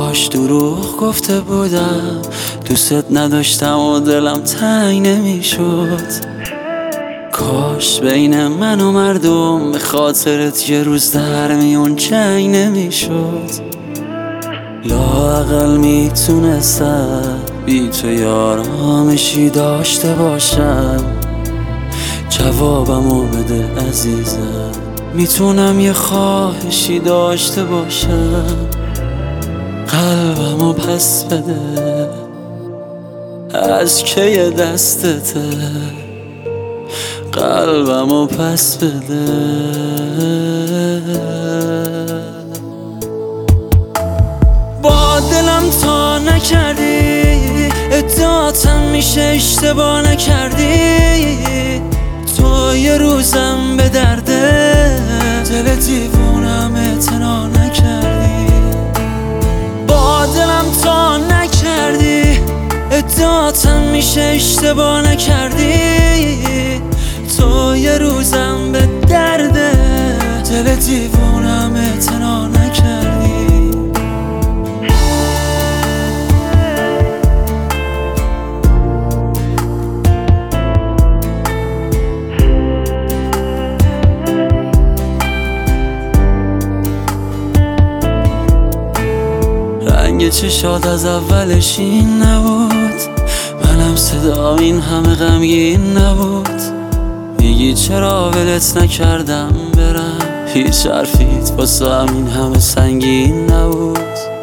کاش دروغ گفته بودم، دوست نداشتم و دلم تنگ نمیشد. کاش بین من و مردم به خاطرت یه روز در میون جنگ نمیشد. لااقل میتونستم بی تو یارامشی داشته باشم. جوابمو بده عزیزم، میتونم یه خواهشی داشته باشم. قلبمو پس بده، از کی دستته. قلبمو پس بده. با دلم تا نکردی، ادعاتم میشه اشتباه نکردی. تو یه روزم به درده، دل دیوونم اعتنا نکردی. با دلم تا نکردی، ادعاتم میشه اشتباه نکردی. تو یه روزم به درده، دل دیوونم اعتنا نکردی. رنگ چشات از اولش این نبود، منم صدام این همه غمگین نبود. میگی چرا ولت نکردم برم، هیچ حرفیت واسه این همه سنگین نبود.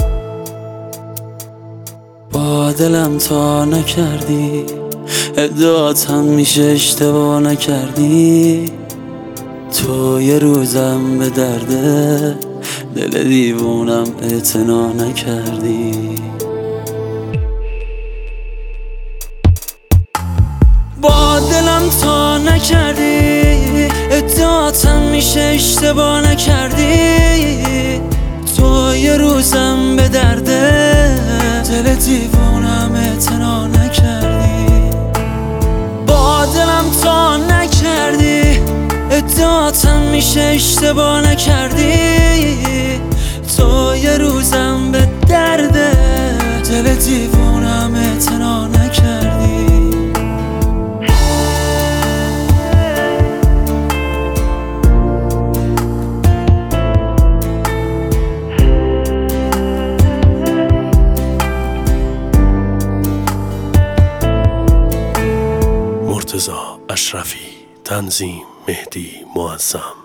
با دلم تا نکردی، ادعاتم میشه اشتباه نکردی. تو یه روزم به درده، دل دیوونم اعتنا نکردی. با دلم تا نکردی، ادعاتم میشه اشتباه نکردی. تو یه روزم به درده، دل دیوونم اعتنا نکردی. با دلم تا نکردی، ادعاتم میشه اشتباه نکردی. تو یه روزم به درده، دل دیوونم اعتنا نکردی. مرتضی اشرفی، تنظیم مهدی معظم.